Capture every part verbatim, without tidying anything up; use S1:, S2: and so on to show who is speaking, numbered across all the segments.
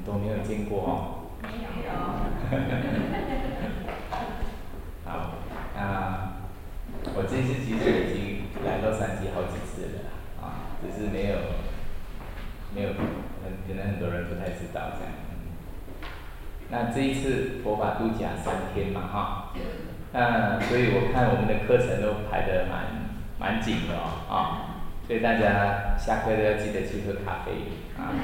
S1: 都没有见过哦。
S2: 没有。
S1: 好，那我这次其实已经来洛杉矶好几次了啊，只是没有没有很可能很多人不太知道这样。那这一次佛法度假三天嘛哈，那所以我看我们的课程都排得蛮蛮紧的哦啊，所以大家下课都要记得去喝咖啡啊。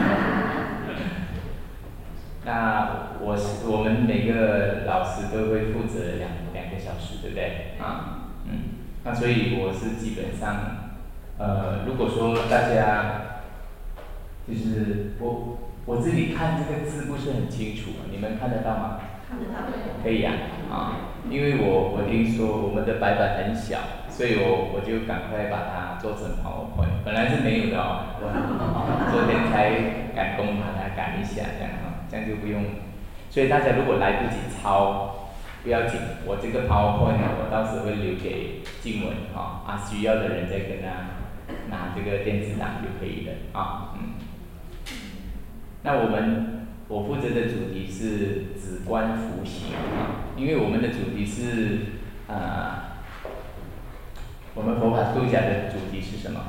S1: 那我是我们每个老师都会负责两两个小时，对不对？啊，嗯，那所以我是基本上，呃，如果说大家，就是我我自己看这个字不是很清楚，你们看得到吗？
S2: 看得到。
S1: 可以呀、啊，啊，因为我我听说我们的白板很小，所以我我就赶快把它做成 PowerPoint， 本来是没有的哦，我昨天才赶工把它赶一下这样啊，这样就不用，所以大家如果来不及抄，不要紧，我这个 PowerPoint 呢，我到时会留给静文哈，啊需要的人再跟他拿这个电子档就可以了啊，嗯。那我们我负责的主题是止观伏行啊，因为我们的主题是呃，我们佛法度假的主题是什么？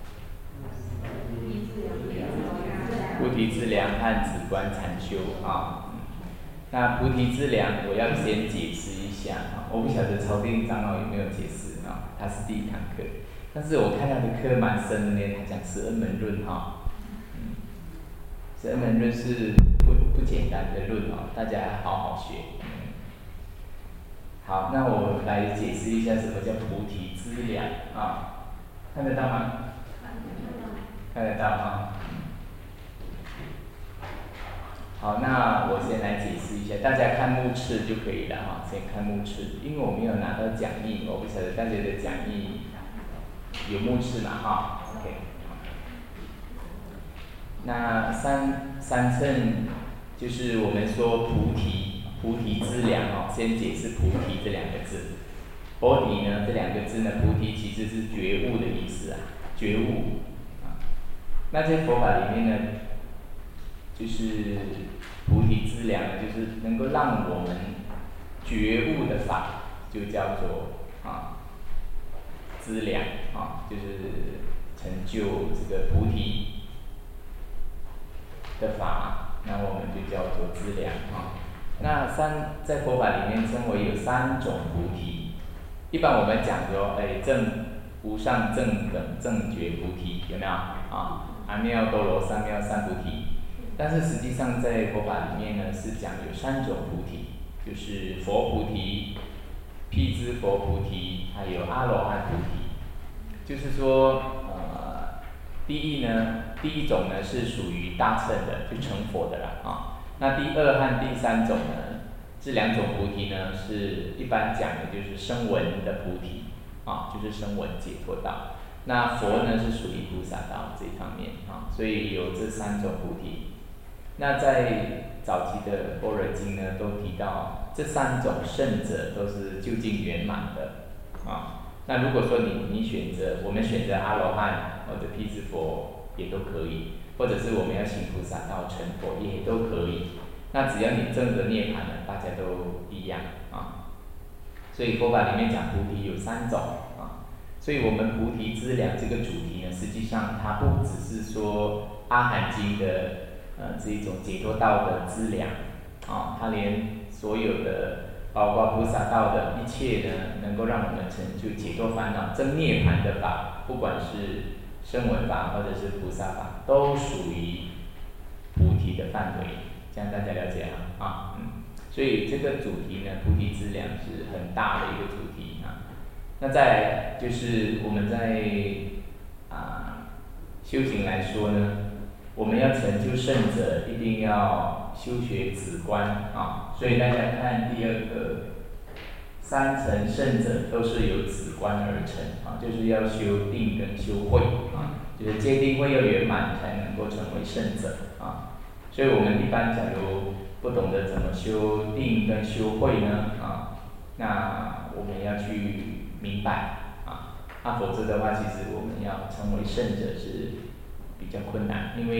S1: 菩提资粮和止观禅修啊。那菩提资粮，我要先解释一下啊，我不晓得曹定长老有没有解释啊，他是第一堂课，但是我看他的课蛮深的呢，他讲十二门论哈。十二门论是不不简单的论哦，大家好好学。好，那我来解释一下什么叫菩提资粮啊，看得到吗？看得到啊。好，那我先来解释一下，大家看目次就可以了哈，先看目次，因为我没有拿到讲义，我不晓得大家的讲义有目次嘛哈 ，OK。那三三乘就是我们说菩提，菩提资粮哦，先解释菩提这两个字。菩提呢，这两个字呢，菩提其实是觉悟的意思啊，觉悟啊。那在佛法里面呢，就是菩提资粮，就是能够让我们觉悟的法，就叫做啊资粮啊，就是成就这个菩提的法，那我们就叫做资粮啊。那三在佛法里面称为有三种菩提，一般我们讲说，哎，正无上正等正觉菩提，有没有啊？阿耨多罗三藐三菩提。但是实际上在佛法里面呢，是讲有三种菩提，就是佛菩提、辟支佛菩提，还有阿罗汉菩提。就是说，呃，第一呢，第一种呢是属于大乘的，就成佛的啦啊。那第二和第三种呢，这两种菩提呢，是一般讲的就是声闻的菩提啊，就是声闻解脱道。那佛呢是属于菩萨道这一方面啊，所以有这三种菩提。那在早期的般若经呢，都提到这三种圣者都是究竟圆满的啊。那如果说你你选择，我们选择阿罗汉或者辟支佛也都可以，或者是我们要行菩萨道成佛也都可以。那只要你证得涅槃呢，大家都一样啊。所以佛法里面讲菩提有三种啊，所以我们菩提资粮这个主题呢，实际上它不只是说阿含经的呃这一种解脱道的资粮啊，它连所有的包括菩萨道的一切呢，能够让我们成就解脱烦恼、证涅槃的法，不管是声闻法或者是菩萨法，都属于菩提的范围。这样大家了解了啊，嗯，所以这个主题呢，菩提资粮是很大的一个主题啊。那再来就是我们在啊修行来说呢，我们要成就圣者，一定要修学止观啊。所以大家看第二个，三乘圣者都是由止观而成啊，就是要修定跟修慧啊，就是戒定慧要圆满才能够成为圣者啊。所以我们一般假如不懂得怎么修定跟修慧呢啊，那我们要去明白啊，那否则的话，其实我们要成为圣者是比较困难，因为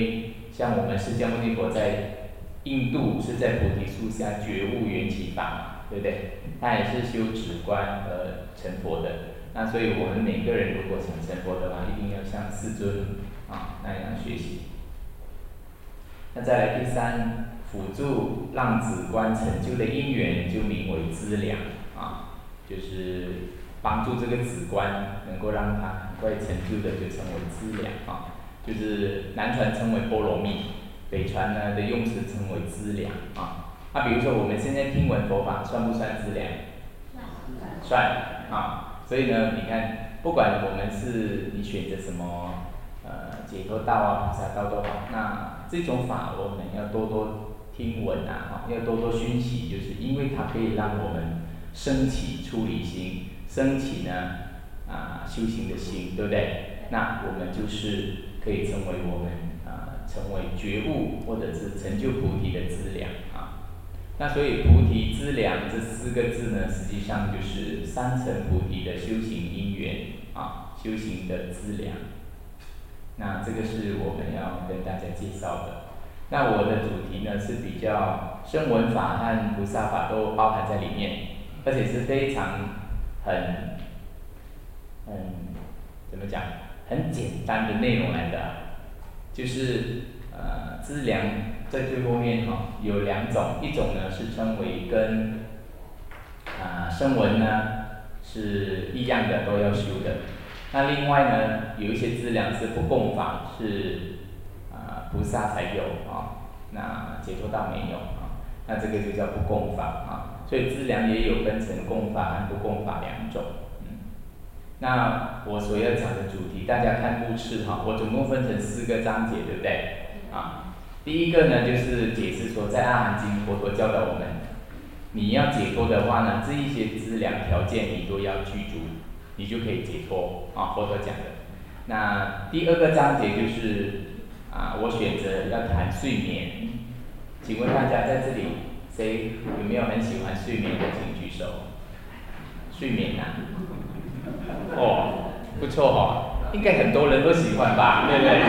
S1: 像我们释迦牟尼佛在印度是在菩提树下觉悟缘起法嘛，对不对？他也是修止观而成佛的。那所以我们每个人如果想成佛的话，一定要向世尊啊那样学习。那再来第三，辅助让止观成就的因缘就名为资粮啊，就是帮助这个止观能够让它很快成就的，就称为资粮啊。就是南传称为波罗蜜，北传呢的用词称为资粮啊。那、啊、比如说我们现在听闻佛法，算不算资粮？算啊。所以呢，你看，不管我们是你选择什么呃解脱道啊、菩萨道都好，那这种法我们要多多听闻啊，要多多熏习，就是因为它可以让我们升起出离心，升起呢啊、呃、修行的心，对不对？那我们就是可以成为我们啊、呃、成为觉悟或者是成就菩提的资粮啊。那所以菩提资粮这四个字呢，实际上就是三层菩提的修行因缘啊，修行的资粮。那这个是我们要跟大家介绍的。那我的主题呢是比较声闻法和菩萨法都包含在里面，而且是非常很嗯怎么讲，很简单的内容来的，就是呃资粮在最后面哈、哦、有两种，一种呢是称为跟啊、呃、声闻呢是一样的，都要修的。那另外呢有一些资粮是不共法，是啊、呃、菩萨才有啊、哦，那解脱道没有啊、哦，那这个就叫不共法啊。所以资粮也有分成共法和不共法两种。那我所要讲的主题，大家看布次哈，我总共分成四个章节，对不对？啊，第一个呢就是解释说，在《阿含经》佛陀教导我们，你要解脱的话呢，这一些资粮条件你都要具足，你就可以解脱啊。佛陀讲的。那第二个章节就是啊，我选择要谈睡眠，请问大家在这里谁有没有很喜欢睡眠的，请举手。睡眠啊？哦，不错哦，应该很多人都喜欢吧，对不对？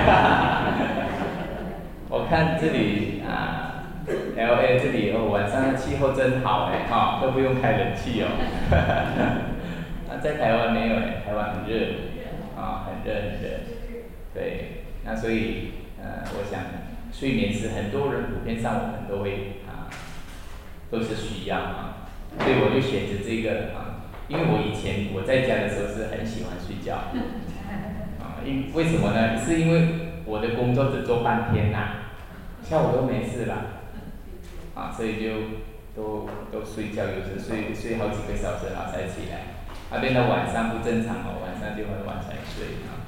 S1: 我看这里啊 ，L A 这里哦，晚上的气候真好哎，哈、哦，都不用开冷气哦。那在台湾没有哎，台湾很热，啊、哦，很热很热。对，那所以呃，我想睡眠是很多人普遍上我们都会啊，都是需要啊，所以我就选择这个啊。因为我以前我在家的时候是很喜欢睡觉，啊，因为什么呢？是因为我的工作只做半天呐、啊，下午都没事了，啊，所以就都都睡觉，有时睡睡好几个小时然后才起来，啊，变到晚上不正常哦，晚上就很晚才睡啊。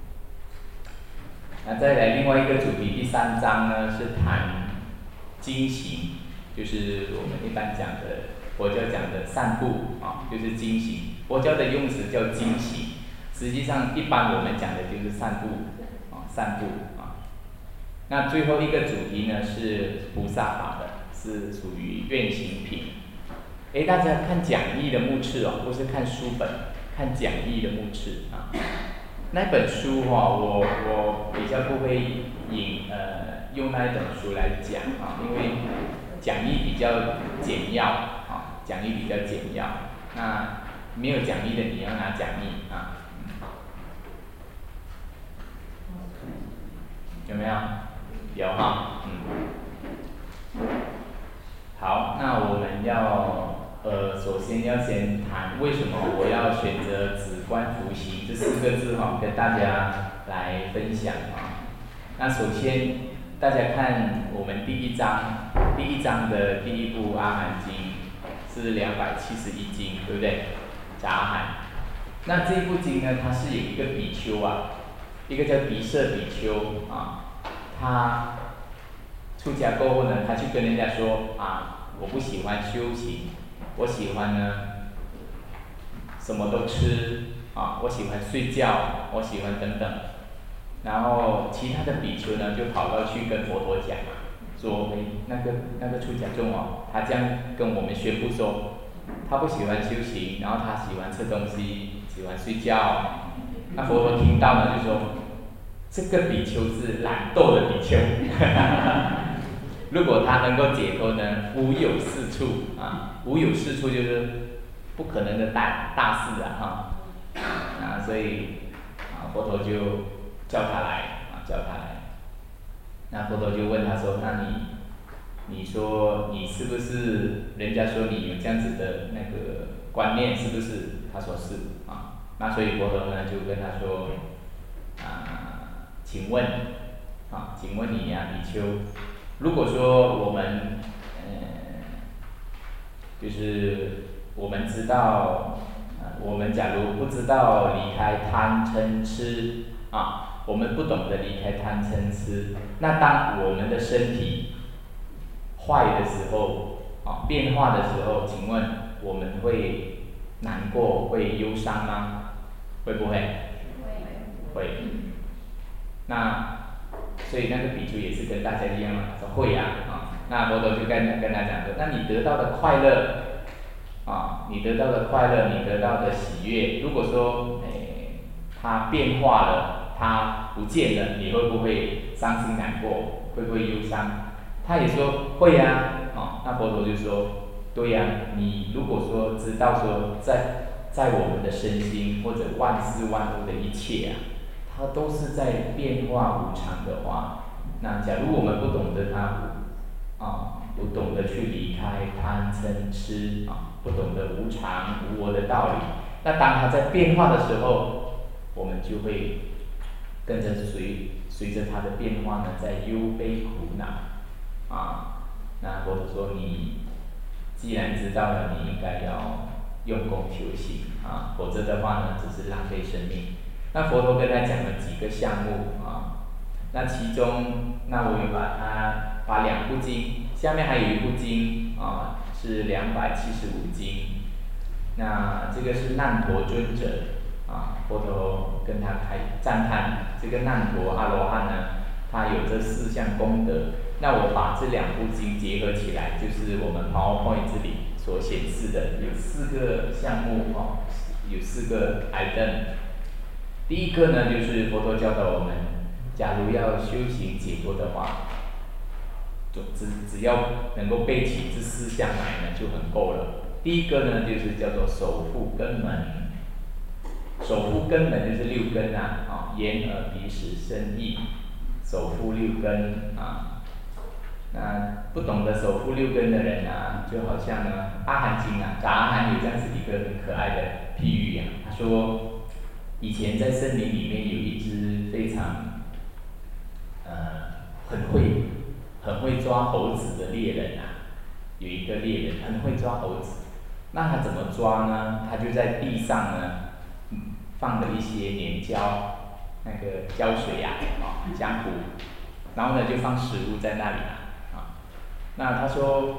S1: 那再来另外一个主题，第三章呢是谈经行，就是我们一般讲的。佛教讲的散步啊，就是经行。佛教的用词叫经行，实际上一般我们讲的就是散步啊，散步啊。那最后一个主题呢是菩萨法的，是属于愿行品。哎，大家看讲义的目次哦，不是看书本，看讲义的目次啊。那本书哈、哦，我我比较不会引呃用那一本书来讲啊，因为讲义比较简要。讲义比较简要，那没有讲义的你要拿讲义啊，有没有？有哈，嗯。好，那我们要呃，首先要先谈为什么我要选择止观伏行这四个字哈，跟大家来分享啊。那首先大家看我们第一章，第一章的第一部《阿含经》。是两百七十一经，对不对？杂含。那这一部经呢，它是有一个比丘啊，一个叫迪舍比丘啊，他出家过后呢，他去跟人家说啊，我不喜欢修行，我喜欢呢什么都吃啊，我喜欢睡觉，我喜欢等等。然后其他的比丘呢，就跑到去跟佛陀讲。说，哎，那个那个出家众哦，他这样跟我们宣布说，他不喜欢修行，然后他喜欢吃东西，喜欢睡觉。那佛陀听到呢，就说， 这个比丘是懒惰的比丘。如果他能够解脱呢，无有是处啊，无有是处就是不可能的大大事啊哈，啊所以啊佛陀就叫他来啊叫他来，那佛陀就问他说，那你你说你是不是人家说你有这样子的那个观念是不是？他说是啊，那所以佛陀呢就跟他说啊，请问啊，请问你呀、比丘。如果说我们，呃，就是我们知道，呃，我们假如不知道离开贪嗔痴啊，我们不懂得离开贪嗔痴，那当我们的身体坏的时候，啊，变化的时候，请问我们会难过、会忧伤吗？会不会？会。会。那所以那个比丘也是跟大家一样嘛，说会呀、啊，啊，那佛陀就跟跟他讲说，那你得到的快乐，啊，你得到的快乐，你得到的喜悦，如果说，诶，它变化了，它不见了，你会不会伤心难过？会不会忧伤？他也说会呀、啊，啊，那佛陀就说，对呀、啊，你如果说知道说在在我们的身心或者万事万物的一切啊。它都是在变化无常的话，那假如我们不懂得它，啊，不懂得去离开贪嗔痴啊，不懂得无常无我的道理，那当它在变化的时候，我们就会跟着随随着它的变化呢，在忧悲苦恼，啊，那佛陀说你既然知道了，你应该要用功修行啊，否则的话呢，只是浪费生命。那佛陀跟他讲了几个项目啊，那其中，那我有把它把两部经，下面还有一部经啊，是两百七十五经，那这个是难陀尊者啊，佛陀跟他开赞叹这个难陀阿罗汉呢，他有这四项功德。那我把这两部经结合起来，就是我们 PowerPoint 这里所显示的，有四个项目哦，有四个 item。第一个呢，就是佛陀教导我们，假如要修行解脱的话，就只只要能够背起这四项来呢，就很够了。第一个呢，就是叫做守护根门。守护根门就是六根啊，啊，眼耳鼻舌身意，守护六根啊。那不懂得守护六根的人啊，就好像呢，《阿含经》啊，《杂阿含》有这样子一个很可爱的譬喻啊，他说。以前在森林里面有一只非常，呃，很会、很会抓猴子的猎人啊，有一个猎人很会抓猴子，那他怎么抓呢？他就在地上呢，嗯，放了一些粘胶，那个胶水呀、啊，哦，浆糊，然后呢就放食物在那里啊，啊，那他说，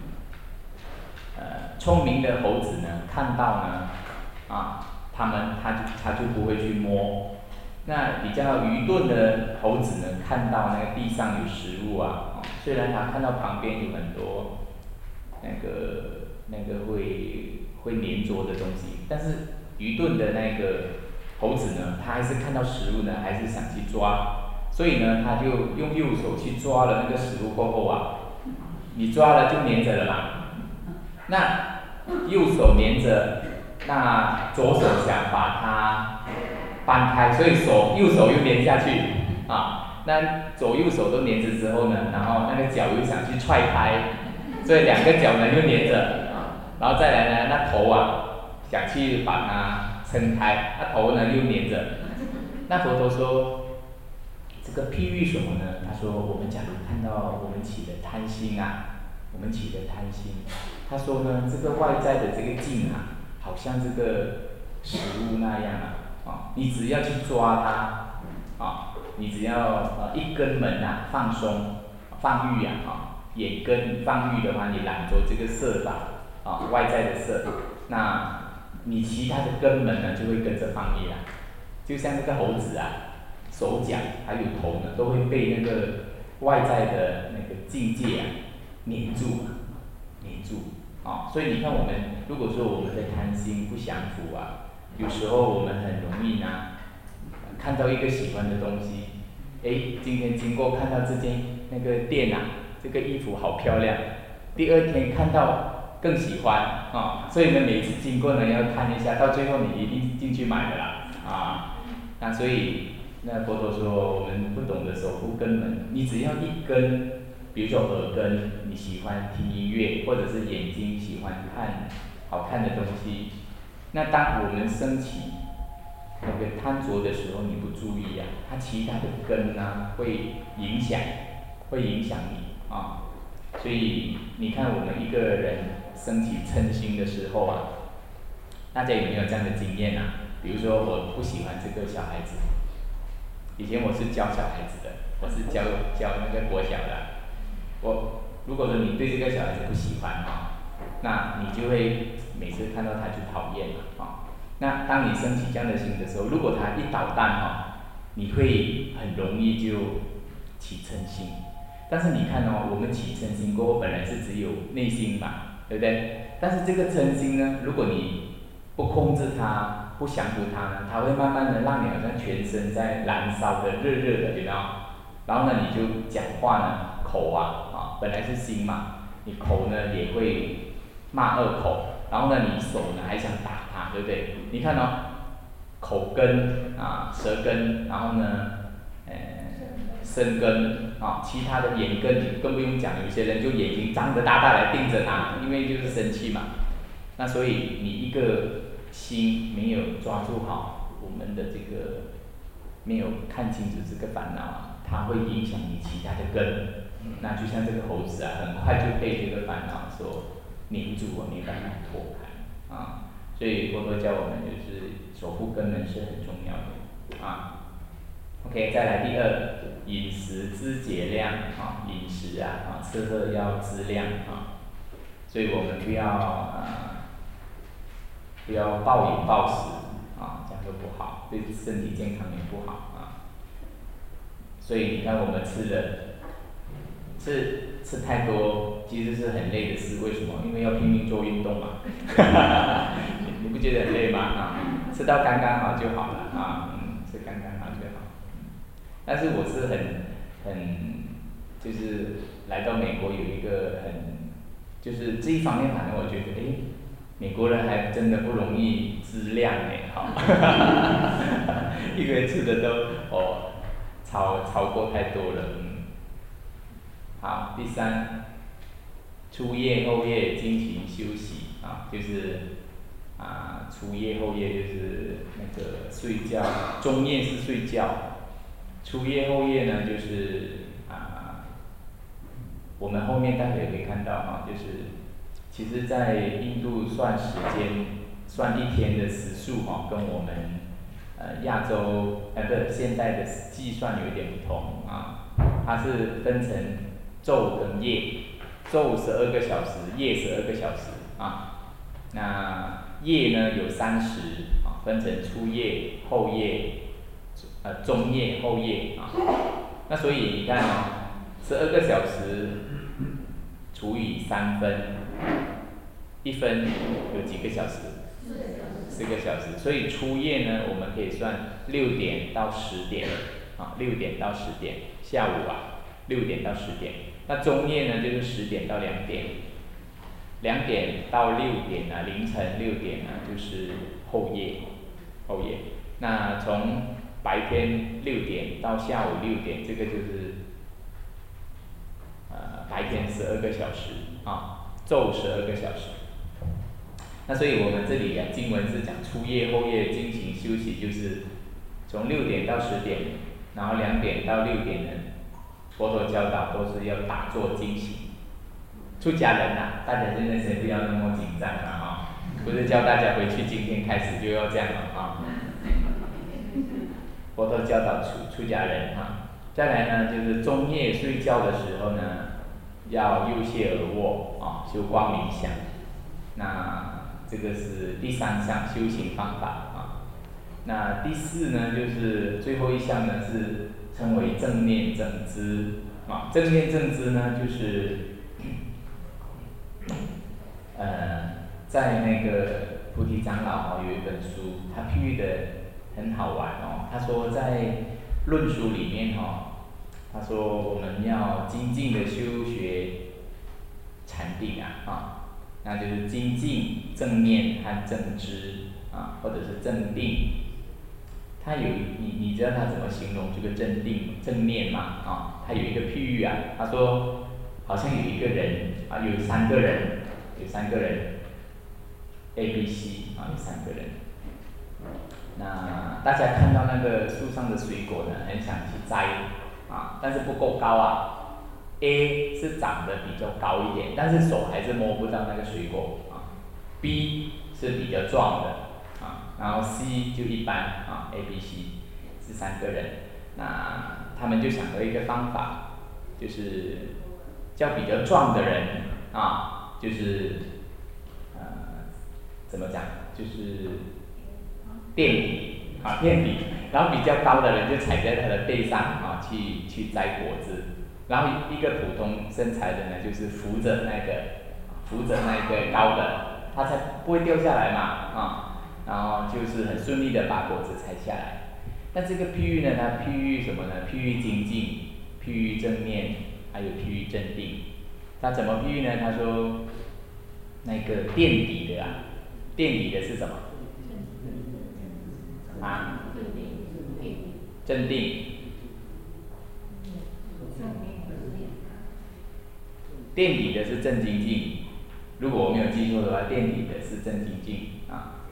S1: 呃，聪明的猴子呢，看到呢，啊。他们他就他就不会去摸，那比较愚钝的猴子呢，看到那个地上有食物啊，哦，虽然他看到旁边有很多那个那个会会粘着的东西，但是愚钝的那个猴子呢，他还是看到食物呢，还是想去抓，所以呢，他就用右手去抓了那个食物过后啊，你抓了就粘着了嘛，那右手粘着。那左手想把它搬开，所以手右手又粘下去啊。那左右手都粘着之后呢，然后那个脚又想去踹开，所以两个脚呢又粘着啊。然后再来呢，那头啊想去把它撑开，那头呢又粘着。那佛陀说，这个譬喻什么呢？他说，我们假如看到我们起的贪心啊，我们起的贪心，他说呢，这个外在的这个境啊。好像这个食物那样啊，啊，你只要去抓它，啊，你只要呃一根门啊放松，放欲啊，啊，眼根放欲的话，你揽着这个色法，啊，外在的色，那你其他的根门呢就会跟着放逸啦。就像那个猴子啊，手脚还有头呢，都会被那个外在的那个境界啊黏住，黏住。啊、哦，所以你看，我们如果说我们的贪心不降服啊，有时候我们很容易呢，看到一个喜欢的东西， 哎，今天经过看到这件那个店啊，这个衣服好漂亮，第二天看到更喜欢啊，所以呢每次经过呢要看一下，到最后你一定进去买的啦啊，那所以那佛陀说我们不懂得守护根本，你只要一根。比如说耳根，你喜欢听音乐，或者是眼睛喜欢看好看的东西，那当我们升起那个贪着的时候，你不注意啊，它其他的根呢、啊、会影响，会影响你啊。所以你看我们一个人升起嗔心的时候啊，大家有没有这样的经验啊？比如说我不喜欢这个小孩子，以前我是教小孩子的，我是教教那个国小的。我如果说你对这个小孩子不喜欢啊，那你就会每次看到他就讨厌了啊。那当你升起这样的心的时候，如果他一捣蛋啊，你会很容易就起嗔心。但是你看哦，我们起嗔心过后，本来是只有内心嘛，对不对？但是这个嗔心呢，如果你不控制它，不降服它呢，它会慢慢的让你好像全身在燃烧的热热的，有没有？然后呢，你就讲话呢，口啊。本来是心嘛，你口呢也会骂恶口，然后呢你手呢还想打他，对不对？你看哦，口根啊，舌根，然后呢，呃，身根啊，其他的眼根你更不用讲，有些人就眼睛张得大大来盯着他，因为就是生气嘛。那所以你一个心没有抓住好我们的这个，没有看清楚这个烦恼啊，它会影响你其他的根。那就像这个猴子啊，很快就被这个烦恼所凝住啊，没办法脱开啊。所以佛陀教我们就是守护根本是很重要的啊。OK， 再来第二，饮食知节量啊，饮食啊啊，吃喝要知量啊。所以我们不要啊，不要暴饮暴食啊，这样都不好，对身体健康也不好啊。所以你看我们吃的。吃吃太多其实是很累的事，为什么？因为要拼命做运动嘛，你不觉得很累吗？啊，吃到刚刚好就好了啊，嗯，吃刚刚好就好。但是我是很很就是来到美国有一个很就是这一方面，反正我觉得哎，美国人还真的不容易质量哎，好，一个人吃的都哦超超过太多了。好，第三，初夜后夜精勤修习啊，就是啊，初夜后夜就是那个睡觉，中夜是睡觉，初夜后夜呢就是啊，我们后面待会也可以看到啊，就是其实在印度算时间，算一天的时数哈、啊，跟我们呃亚洲呃不是现代的计算有一点不同啊，它是分成。昼跟夜，昼十二个小时，夜十二个小时啊。那夜呢有三十啊，分成初夜、后夜、呃中夜、后夜啊。那所以你看哦，十二个小时除以三分，一分有几个小时？四个小时。所以初夜呢，我们可以算六点到十点啊，六点到十点，下午啊，六点到十点。那中夜呢，就是十点到两点，两点到六点啊，凌晨六点啊，就是后夜，后夜。那从白天六点到下午六点，这个就是呃白天十二个小时啊，昼十二个小时。那所以我们这里啊，经文是讲初夜后夜精勤休息，就是从六点到十点，然后两点到六点呢。佛陀教导都是要打坐精行，出家人呐、啊，大家现在先不要那么紧张了啊，不是教大家回去今天开始就要这样了啊。佛陀教导出出家人啊，再来呢就是中夜睡觉的时候呢，要右泻而卧啊，修光冥想。那这个是第三项修行方法啊。那第四呢，就是最后一项呢是。称为正念正知啊，正念正知呢，就是呃，在那个菩提长老哦有一本书，他譬喻的很好玩哦。他说在论书里面哦， 他说我们要精进的修学禅定啊，啊，那就是精进正念和正知啊，或者是正定。他有你你知道他怎么形容这个正定正念吗？啊，他有一个譬喻啊，他说好像有一个人啊，有三个人，有三个人 ，A、B、C 啊，有三个人。那大家看到那个树上的水果呢，很想去摘啊，但是不够高啊。A 是长得比较高一点，但是手还是摸不到那个水果啊。B 是比较壮的啊，然后 C 就一般啊 ，A、B、C 是三个人。那他们就想到一个方法，就是叫比较壮的人啊，就是呃怎么讲，就是垫底啊垫底，然后比较高的人就踩在他的背上啊去去摘果子。然后一个普通身材的呢，就是扶着那个扶着那个高的，他才不会掉下来嘛啊，然后就是很顺利的把果子采下来。那这个譬喻呢，它譬喻什么呢？譬喻精进，譬喻正念，还有譬喻正定。它怎么譬喻呢？他说那个垫底的啊，垫底的是什么？啊？正定。垫底的是正精进，如果我没有记错的话，垫底的是正精进啊。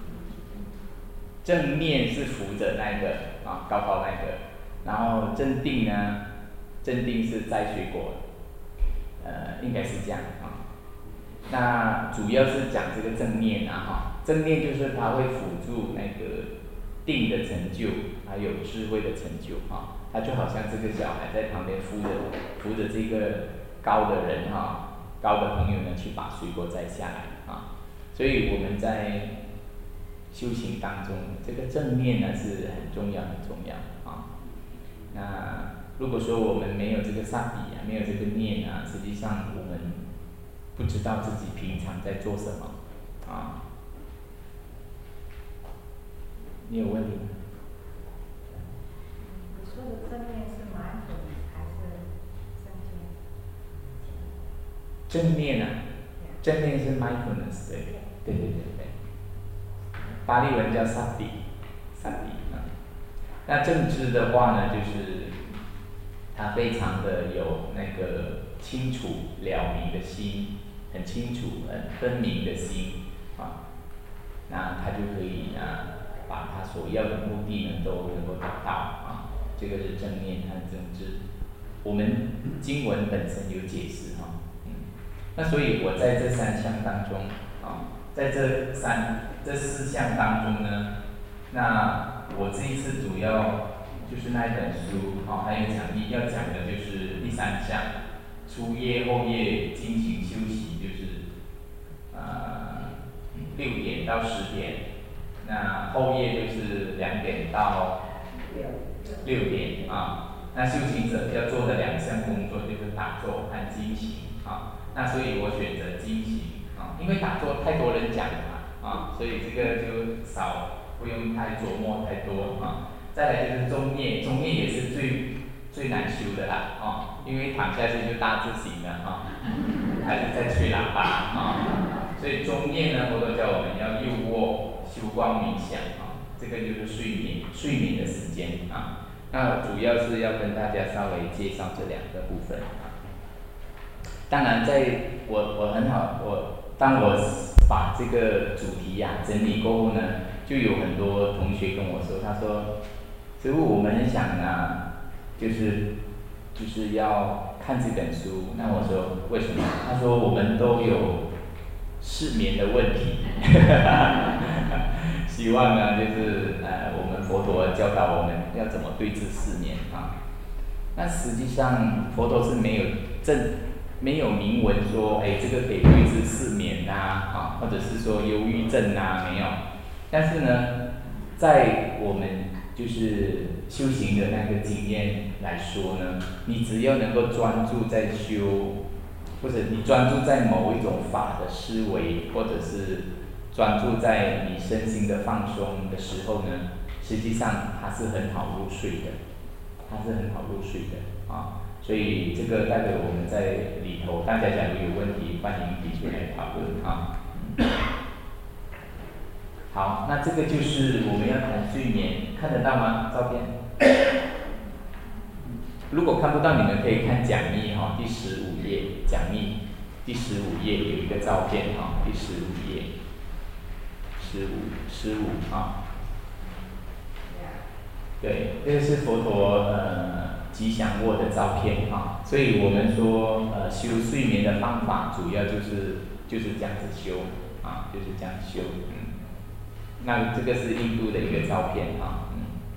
S1: 正面是扶着那个啊高高那个，然后正定呢，正定是摘水果，呃，应该是这样啊。那主要是讲这个正念啊哈，正念就是它会辅助那个定的成就，还有智慧的成就啊。它就好像这个小孩在旁边扶着扶着这个高的人哈，高的朋友呢去把水果摘下来啊。所以我们在修行当中，这个正念呢是很重要很重要啊。那如果说我们没有这个萨比啊，没有这个念啊，实际上我们不知道自己平常在做什么啊。你有问题吗？
S2: 你说的正念是 mindfulness 还是正念？
S1: 正念啊，正念是 mindfulness， 对，对对对对。巴利文叫萨比，萨比啊。那正知的话呢，就是他非常的有那个清楚了明的心，很清楚、很分明的心啊，那他就可以啊，把他所要的目的呢都能够达到啊。这个是正念和正知。我们经文本身有解释哈，嗯，那所以我在这三项当中啊，在这三这四项当中呢，那我这一次主要就是那一本书啊，还有讲义要讲的就是第三项，初夜后夜进行休息，就是呃六点到十点，那后夜就是两点到六点啊。那修行者要做的两项工作就是打坐和精行啊。那所以我选择精行啊，因为打坐太多人讲了嘛啊，所以这个就少，不用太琢磨太多啊。再来就是中念，中念也是最最难修的啦啊，因为躺下去就大字型了啊，还是在吹喇叭啊。所以中念呢，佛陀教我们要右卧修光冥想啊，这个就是睡眠睡眠的时间啊。那主要是要跟大家稍微介绍这两个部分啊。当然在，在我我很好，我当我把这个主题呀、啊、整理过后呢，就有很多同学跟我说，他说，师父，我们很想啊，就是就是要看这本书。那我说为什么？他说我们都有失眠的问题。希望呢，就是呃，我们佛陀教导我们要怎么对治失眠啊。那实际上佛陀是没有正没有明文说，哎，这个可以对治失眠呐，啊，或者是说忧郁症啊，没有。但是呢，在我们就是修行的那个经验来说呢，你只要能够专注在修，或者你专注在某一种法的思维，或者是专注在你身心的放松的时候呢，实际上它是很好入睡的，它是很好入睡的。 啊，所以这个待会我们在里头，大家假如有问题，欢迎提出来讨论啊。嗯、好，那这个就是我们要谈睡眠，看得到吗？照片？如果看不到，你们可以看讲义哈、哦，第十五页讲义，第十五页有一个照片哈、哦，第十五页，十五十五啊，对，这个是佛陀呃吉祥卧的照片哈、哦，所以我们说呃修睡眠的方法，主要就是就是这样子修啊，就是这样修，嗯，那这个是印度的一个照片啊。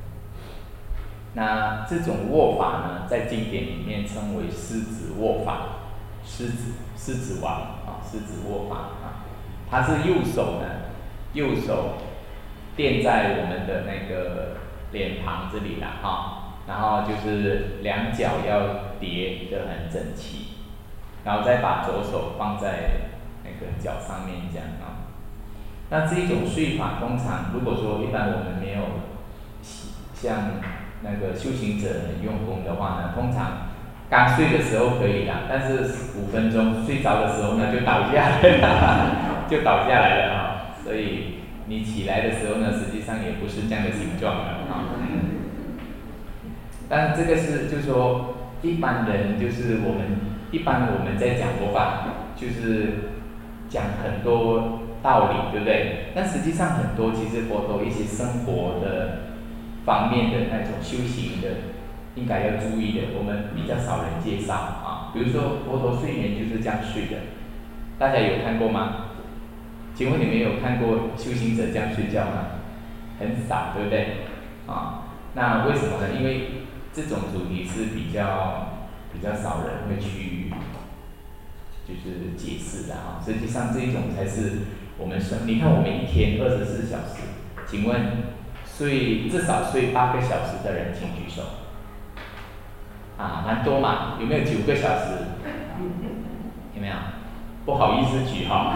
S1: 那这种握法呢，在经典里面称为狮子握法，狮子狮子王啊，狮子握法啊，它是右手呢，右手垫在我们的那个脸庞这里啦哈，然后就是两脚要叠得很整齐，然后再把左手放在那个脚上面这样啊。那这一种睡法，通常如果说一般我们没有像那个修行者很用功的话呢，通常刚睡的时候可以啦，但是五分钟睡着的时候呢，就倒下来了，就倒下来了啊。所以你起来的时候呢，实际上也不是这样的形状的啊。嗯。但这个是就是说，一般人就是我们一般我们在讲佛法，就是讲很多道理，对不对？但实际上很多其实佛陀一些生活的方面的那种修行的，应该要注意的，我们比较少人介绍啊。比如说佛陀睡眠就是这样睡的，大家有看过吗？请问你们有看过修行者这样睡觉吗？很少，对不对？啊，那为什么呢？因为这种主题是比较比较少人会去就是解释的啊。实际上这一种才是我们生，你看我们一天二十四小时，请问睡至少睡八个小时的人，请举手。啊，蛮多嘛，有没有九个小时？有没有？不好意思举哈。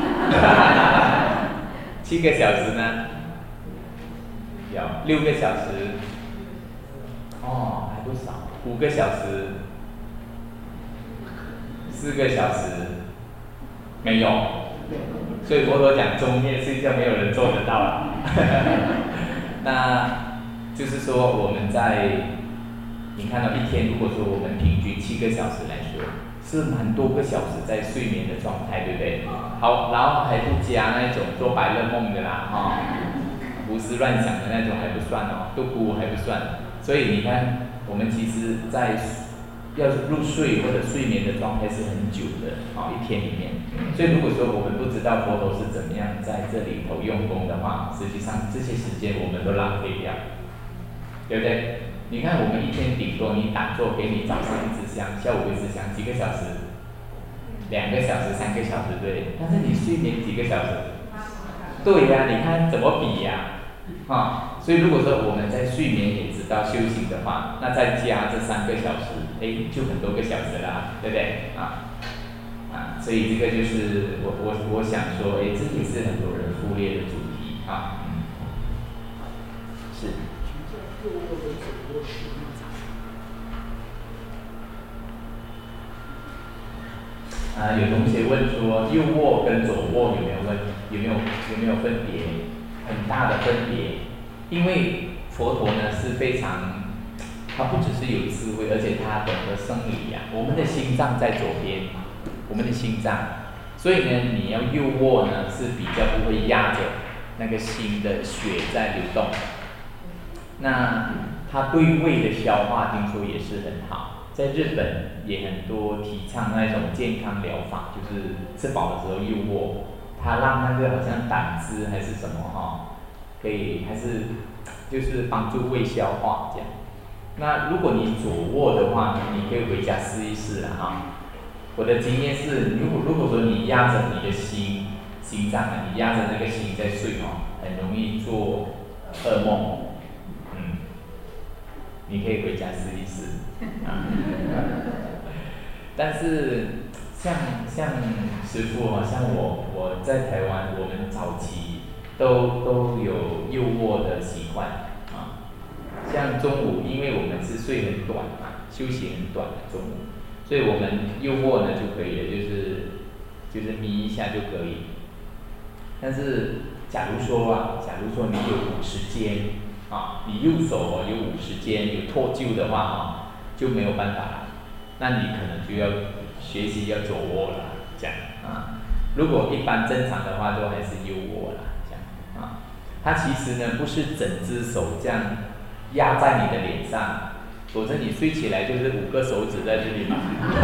S1: 七个小时呢？有六个小时。哦，还不少。五个小时。四个小时。没有。所以佛陀讲中夜睡觉没有人做得到了。那就是说我们在，你看到一天，如果说我们平均七个小时来说，是蛮多个小时在睡眠的状态，对不对？好，然后还不加那种做白日梦的啦，哈、哦，胡思乱想的那种还不算哦，度孤还不算。所以你看，我们其实在要入睡或者睡眠的状态是很久的，啊、哦，一天里面。所以如果说我们不知道佛陀是怎么样在这里头用功的话，实际上这些时间我们都浪费掉，对不对？你看我们一天顶多你打坐给你早上一支香，下午一支香，几个小时？两个小时、三个小时，对。但是你睡眠几个小时？对呀、啊，你看怎么比呀、啊？啊，所以如果说我们在睡眠也知道修行的话，那再加这三个小时，哎，就很多个小时啦，对不对？啊。啊，所以这个就是我我我想说，哎，这也是很多人忽略的主题啊。嗯，是。啊，有同学问说，右握跟左握有没有问有没有有没有分别？很大的分别，因为佛陀呢是非常，他不只是有智慧，而且他懂得生理呀、啊。我们的心脏在左边。我们的心脏，所以呢，你要右握呢是比较不会压着那个心的血在流动。那它对胃的消化听说也是很好，在日本也很多提倡那种健康疗法，就是吃饱的时候右握，它让那个好像胆汁还是什么哈、哦，可以还是就是帮助胃消化这样。那如果你左握的话，你可以回家试一试啊哈。我的经验是，如果如果说你压着你的心心脏啊，你压着那个心在睡哦，很容易做噩梦。嗯，你可以回家试一试啊。但是像像师父啊，像我我在台湾，我们早期都都有右握的习惯啊。像中午，因为我们是睡很短嘛， 休息很短的中午，所以我们右卧呢就可以了，就是就是眯一下就可以。但是假如说啊，假如说你有五十肩啊，你右手哦有五十肩有脱臼的话啊，就没有办法了，那你可能就要学习要左卧了，这样啊。如果一般正常的话，都还是右卧了，这样啊。它其实呢不是整只手这样压在你的脸上，否则你睡起来就是五个手指在这里嘛。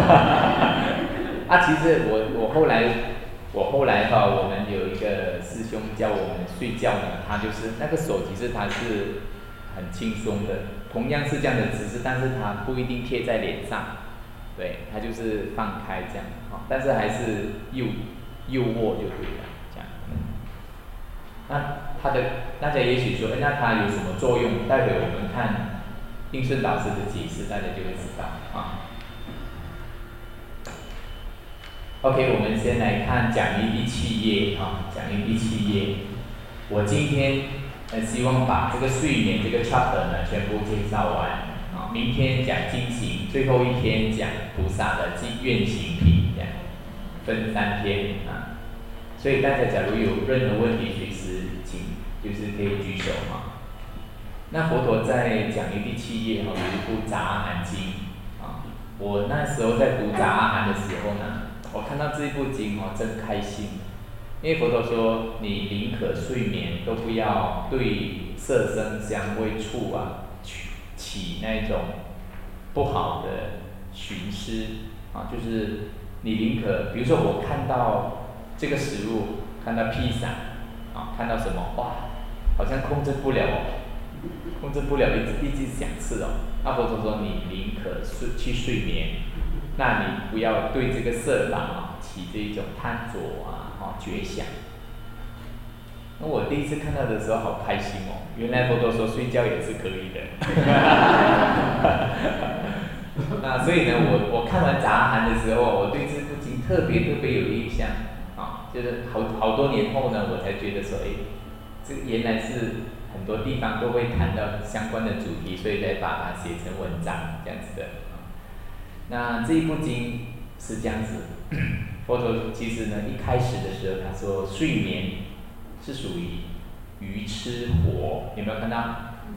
S1: 啊，其实我我后来我后来哈，我们有一个师兄教我们睡觉呢，他就是那个手其实他是很轻松的，同样是这样的姿势，但是他不一定贴在脸上，对，他就是放开这样，啊，但是还是右右握就对了，这样。那它的大家也许说，那它有什么作用？待会我们看应顺导师的解释，大家就会知道啊。OK， 我们先来看讲义第七页啊，讲义第七页。我今天呃希望把这个睡眠这个 chapter 呢全部介绍完啊。明天讲经行，最后一天讲菩萨的愿行品，这样分三天啊。所以大家假如有任何问题，随时请就是可以举手哈。那佛陀在讲义第七页哈有一部《杂阿含经》啊，我那时候在读《杂阿含》的时候呢。我看到这一部经哦，真开心，因为佛陀说，你宁可睡眠，都不要对色声香味触啊起起那种不好的寻思啊，就是你宁可，比如说我看到这个食物，看到披萨啊，看到什么哇，好像控制不了哦，控制不了，一直一直想吃哦。那佛陀说，你宁可睡去睡眠。那你不要对这个色法啊起这一种贪着啊，哦觉想。那我第一次看到的时候好开心哦，原来佛陀说睡觉也是可以的。那所以呢，我我看完《杂阿含》的时候，我对这部经特别特别有印象啊，就是好好多年后呢，我才觉得说，哎，这原来是很多地方都会谈到相关的主题，所以才把它写成文章这样子的。那这一部经是这样子，佛陀其实呢一开始的时候他说睡眠是属于愚痴活，有没有看到？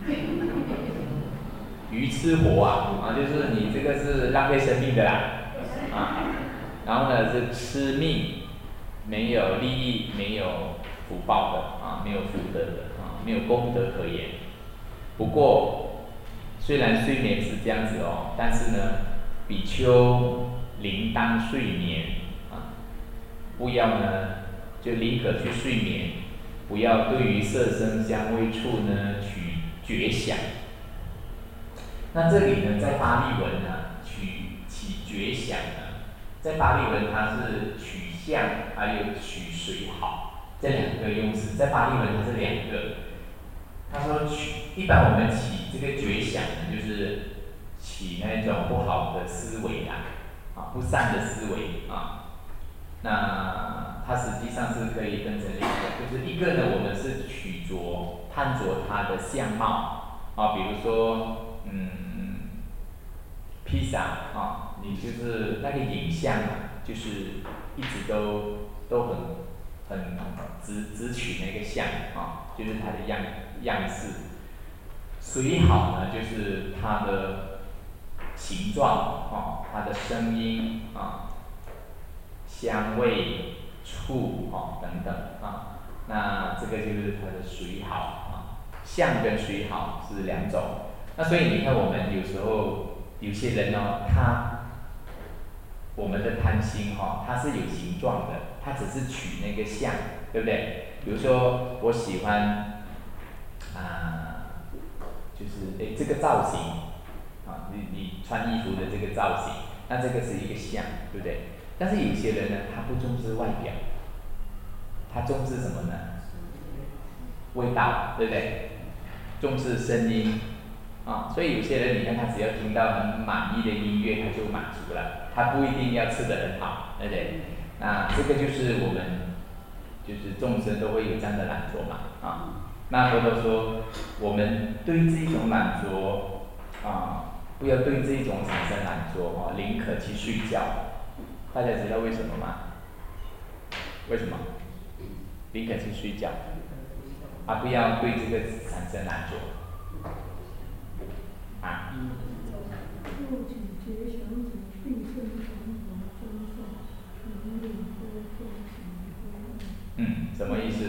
S1: 愚痴活啊，啊就是你这个是浪费生命的啦，啊，然后呢是痴命，没有利益，没有福报的啊，没有福德的啊，没有功德可言。不过虽然睡眠是这样子哦，但是呢。比丘铃当睡眠啊，不要呢，就宁可去睡眠，不要对于色声香味触呢取觉想。那这里呢，在巴利文呢，取起觉想呢，在巴利文它是取相，还有取随好这两个用词，在巴利文它是两个。他说取，一般我们起这个觉想呢，就是起那种不好的思维啦，啊，不善的思维啊，那它实际上是可以分成两个，就是一个呢，我们是取着探着它的相貌啊，比如说，嗯，披萨啊，你就是那个影像啊，就是一直都都很很只只取那个像啊，就是它的样样式。随好呢，就是它的形状啊，它的声音啊，香味、触啊等等啊，那这个就是它的随好啊。相跟随好是两种。那所以你看，我们有时候有些人呢，他我们的贪心哈，它是有形状的，它只是取那个相，对不对？比如说我喜欢啊。就是诶这个造型，啊，你你穿衣服的这个造型，那这个是一个相，对不对？但是有些人呢，他不重视外表，他重视什么呢？味道，对不对？重视声音，啊，所以有些人你看他只要听到很满意的音乐，他就满足了，他不一定要吃得很好，对不对？那这个就是我们，就是众生都会有这样的懒惰嘛，啊。那佛陀说，我们对这种懒惰啊， 不要对这种产生懒惰哦，宁可去睡觉。大家知道为什么吗？为什么？宁可去睡觉，啊，不要对这个产生懒惰。啊？嗯，什么意思？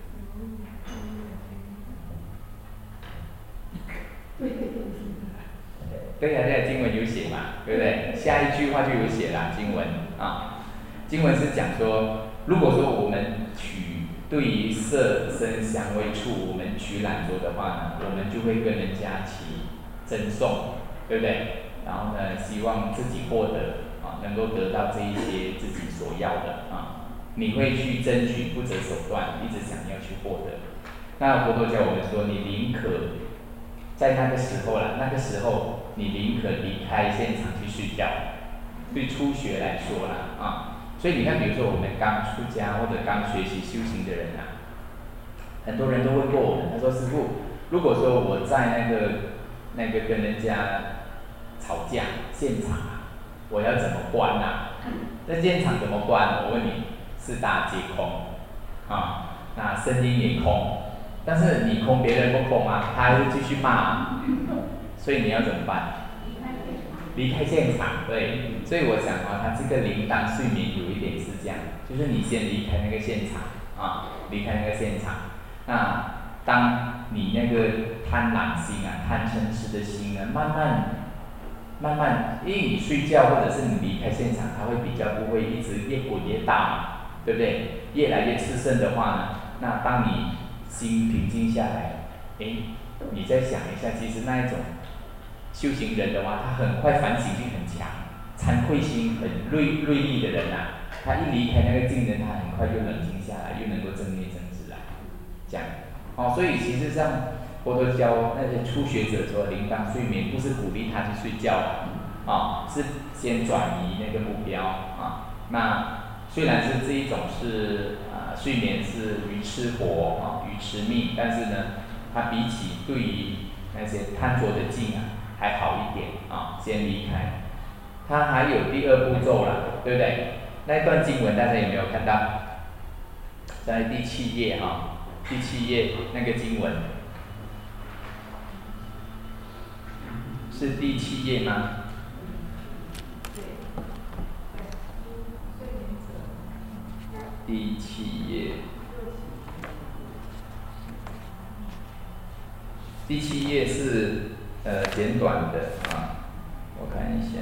S1: 对呀、啊，对呀、啊，经文有写嘛，对不对？下一句话就有写了，经文啊，经文是讲说，如果说我们取对于色声香味触，我们取懒惰的话呢，我们就会跟人家起争讼，对不对？然后呢，希望自己获得啊，能够得到这一些自己所要的啊，你会去争取，不择手段，一直想要去获得。那佛陀教我们说，你宁可在那个时候啦，那个时候你宁可离开现场去睡觉。对初学来说啦，啊，所以你看，比如说我们刚出家或者刚学习修行的人啊，很多人都问过我们，他说师父，如果说我在那个那个跟人家吵架现场啊，我要怎么关啊？那现场怎么关？我问你，四大皆空，啊，那声音也空，但是你空，别人不空啊，他还会继续骂，所以你要怎么办？离开现场，对，所以我想啊，他这个铃铛睡眠有一点是这样，就是你先离开那个现场啊，离开那个现场。那当你那个贪婪心啊、贪嗔痴的心呢，慢慢、慢慢，因为你睡觉或者是你离开现场，它会比较不会一直越滚越大嘛，对不对？越来越炽盛的话呢，那当你心平静下来，诶，你再想一下，其实那一种修行人的话，他很快反省性很强，惭愧心很锐锐利的人啊，他一离开那个境人，他很快就冷静下来，又能够正念正知来，这样。哦，所以其实上佛陀教那些初学者说，铃铛睡眠不是鼓励他去睡觉啊，哦，是先转移那个目标啊。那虽然是这一种是啊、呃、睡眠是鱼吃活啊，鱼吃命，但是呢，它比起对于那些贪着的境啊还好一点啊，先离开。它还有第二步骤了，对不对？那一段经文大家有没有看到？在第七页哈。第七页那个经文是第七页吗？第七页，第七页是呃简短的啊，我看一下。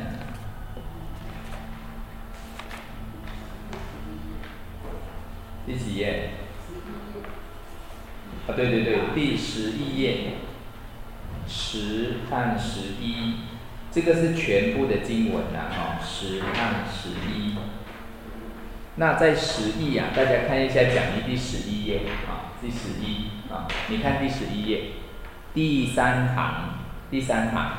S1: 第几页？啊，对对对，第十一页，十和十一，这个是全部的经文啊，哈，十和十一。那在十一啊，大家看一下讲义第十一页啊，第十一啊，你看第十一页，第三行，第三行，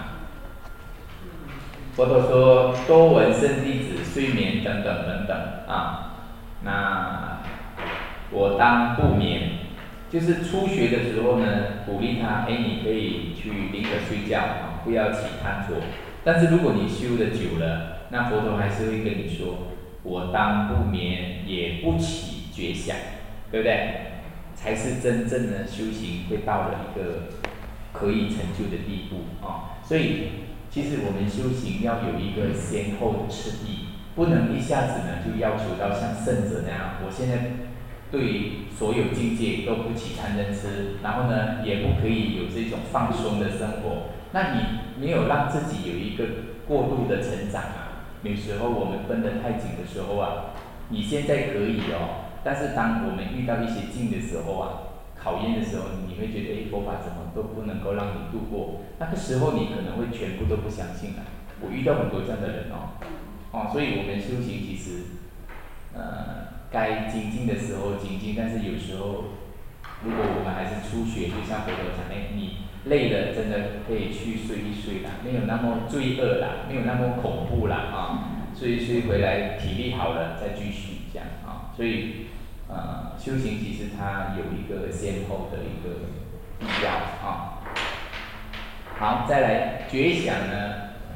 S1: 佛陀说多闻圣弟子睡眠等等等等啊，那我当不眠。就是初学的时候呢，鼓励他，哎，你可以去宁可睡觉啊，不要起贪着。但是如果你修的久了，那佛陀还是会跟你说，我当不眠，也不起觉想，对不对？才是真正的修行会到了一个可以成就的地步啊。所以，其实我们修行要有一个先后的次第，不能一下子呢就要求到像圣者那样，我现在对于所有境界都不起贪嗔痴，然后呢，也不可以有这种放松的生活。那你没有让自己有一个过度的成长啊。有时候我们分得太紧的时候啊，你现在可以哦，但是当我们遇到一些境的时候啊，考验的时候，你会觉得，哎，佛法怎么都不能够让你度过。那个时候你可能会全部都不相信了。我遇到很多这样的人哦，哦，所以我们修行其实，呃。该精进的时候精进，但是有时候，如果我们还是初学，就像佛陀讲，哎，你累了，真的可以去睡一睡啦，没有那么罪恶啦，没有那么恐怖啦啊，睡一睡回来体力好了再继续这样啊，所以呃，修行其实它有一个先后的一个必要啊。好，再来觉想呢，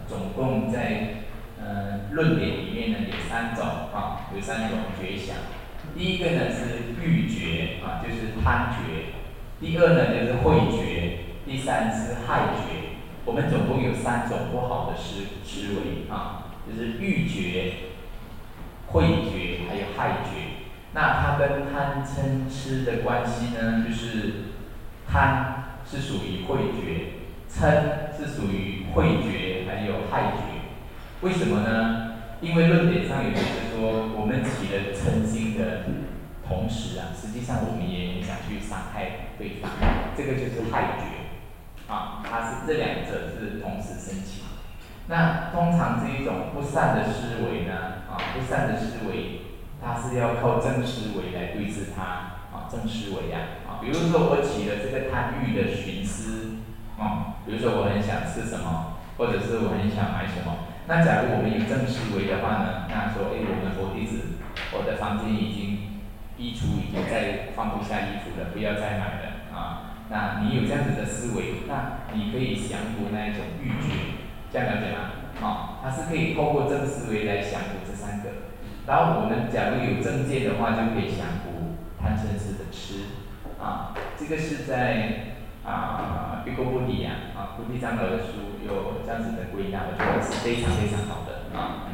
S1: 总共在呃论点里面呢有三种啊，有三种觉想。第一个呢是欲觉啊，就是贪觉；第二呢就是慧觉；第三是害觉。我们总共有三种不好的思思维啊，就是欲觉、慧觉还有害觉。那它跟贪嗔痴的关系呢，就是贪是属于慧觉，嗔是属于慧觉还有害觉。为什么呢？因为论点上有觉得说，我们起了嗔心的同时啊，实际上我们也想去伤害对方，这个就是害觉啊，它是这两者是同时升起。那通常这一种不善的思维呢，啊，不善的思维，它是要靠正思维来对治它啊，正思维呀啊，比如说我起了这个贪欲的寻思啊，比如说我很想吃什么，或者是我很想买什么。那假如我们有正思维的话呢，那说，哎，我们佛弟子，我的房间已经衣橱已经再放不下衣服了，不要再买了啊。那你有这样子的思维，那你可以降服那一种欲觉，这样了解吗？啊，它是可以透过正思维来降服这三个。然后我们假如有正见的话，就可以降服贪嗔痴的痴啊。这个是在啊，比丘波提呀，啊，菩提长老的书有这样子的归纳，我觉得是非常非常好的啊。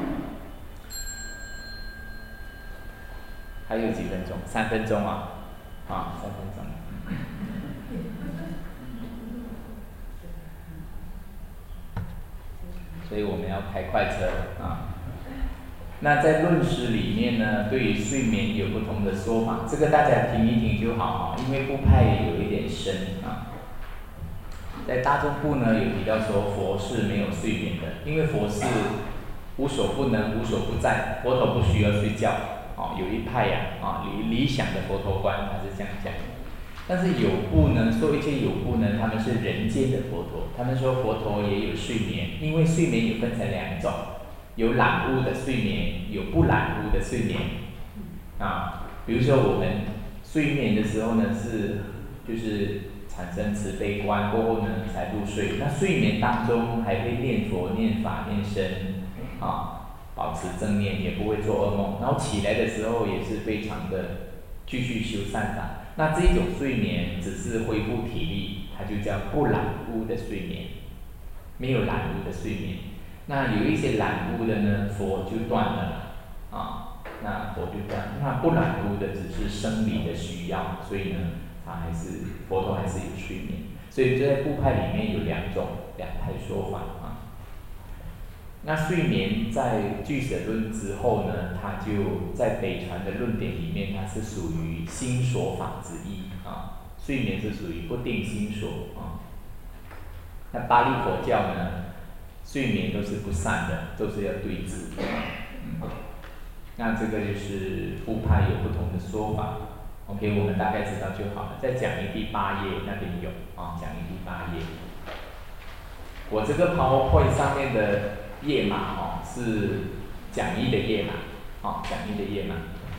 S1: 还有几分钟？三分钟啊，啊，三分钟。所以我们要开快车啊。那在论师里面呢，对于睡眠有不同的说法，这个大家听一听就好啊，因为部派也有一点深啊。在大众部呢有提到说，佛是没有睡眠的，因为佛是无所不能、无所不在，佛陀不需要睡觉。哦，有一派呀，啊，理理想的佛陀观他是这样讲。但是有部呢，说一些有部呢，他们是人间的佛陀，他们说佛陀也有睡眠，因为睡眠有分成两种。有染污的睡眠，有不染污的睡眠，啊，比如说我们睡眠的时候呢，是就是产生慈悲观过后呢才入睡。那睡眠当中还会念佛、念法、念身，啊，保持正念，也不会做噩梦。然后起来的时候也是非常的继续修善法。那这种睡眠只是恢复体力，它就叫不染污的睡眠，没有染污的睡眠。那有一些染污的呢，佛就断了啊，那佛就断。那不染污的只是生理的需要，所以呢，它还是佛陀还是有睡眠。所以在部派里面有两种两派说法啊。那睡眠在俱舍论之后呢，它就在北传的论点里面，它是属于心所法之一啊。睡眠是属于不定心所啊。那巴利佛教呢？睡眠都是不善的，都是要对治。嗯，那这个就是部派有不同的说法。OK， 我们大概知道就好了。在讲义第八页那边有啊，讲义第八页。我这个 PowerPoint 上面的页码哦，是讲义的页码，哦，讲义的页码。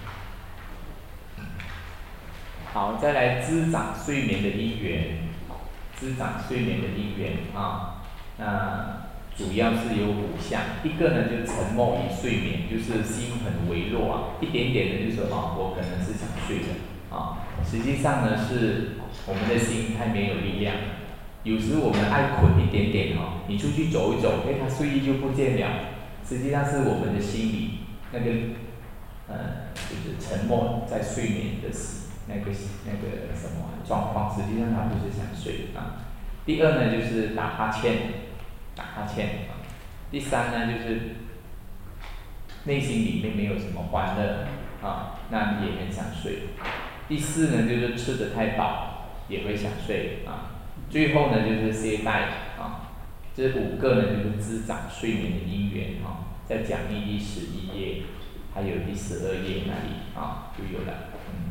S1: 好，再来滋长睡眠的因缘，滋长睡眠的因缘啊，那。主要是有五项，一个呢就是沉默于睡眠，就是心很微弱啊，一点点的就说啊，我可能是想睡的啊，实际上呢是我们的心太没有力量。有时我们爱困一点点哦，你出去走一走，哎，他睡意就不见了。实际上是我们的心里那个呃，就是沉默在睡眠的那个那个什么状况，实际上他不是想睡啊。第二呢就是打哈欠。打哈欠啊，第三呢就是内心里面没有什么欢乐啊，那也很想睡。第四呢就是吃得太饱，也会想睡啊。最后呢就是懈怠啊，这五个呢就是滋长睡眠的因缘啊，在讲义第十一页，还有第十二页那里啊就有了。嗯，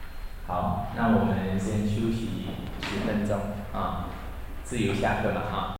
S1: 好，那我们先休息十分钟啊，自由下课了啊。